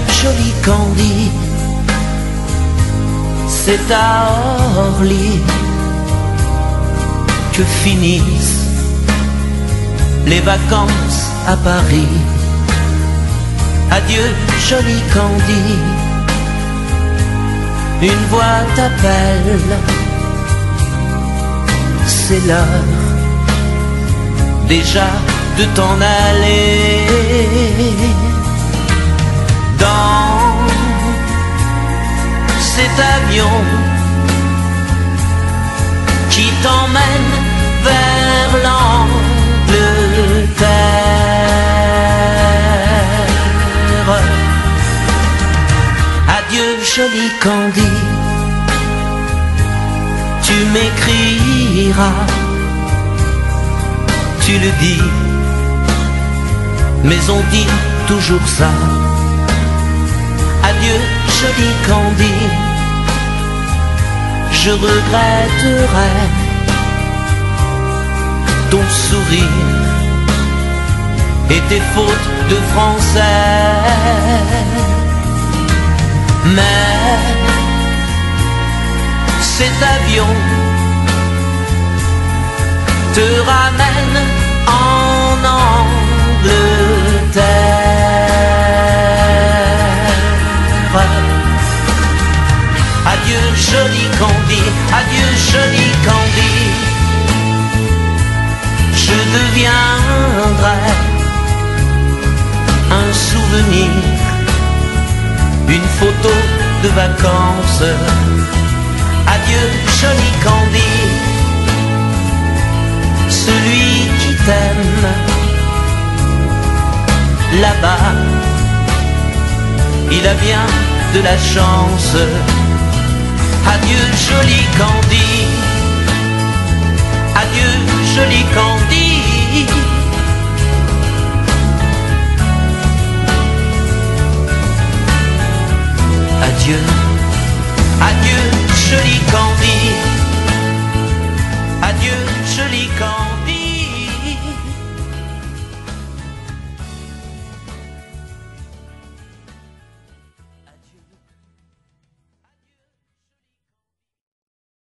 joli Candy, c'est à Orly que finissent les vacances à Paris. Adieu joli Candy, une voix t'appelle, c'est l'heure déjà de t'en aller. Dans cet avion qui t'emmène vers l'Angleterre. Adieu joli Candy, tu m'écriras, tu le dis, mais on dit toujours ça. Adieu joli Candy, je regretterai ton sourire et tes fautes de français. Mais cet avion te ramène en Angleterre. Adieu joli Candy, adieu joli Candy, je deviendrai un souvenir, une photo de vacances. Adieu joli Candy, celui qui t'aime là-bas, il a bien de la chance. Adieu joli Candy, adieu joli Candy. Adieu